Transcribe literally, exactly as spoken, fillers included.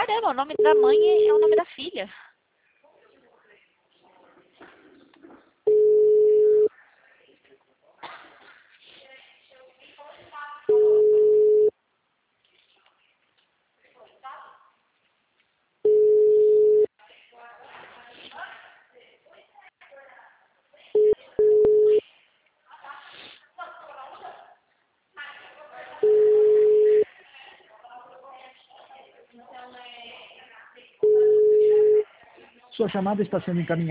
Caramba, o nome da mãe é o nome da filha. Sua chamada está sendo encaminhada.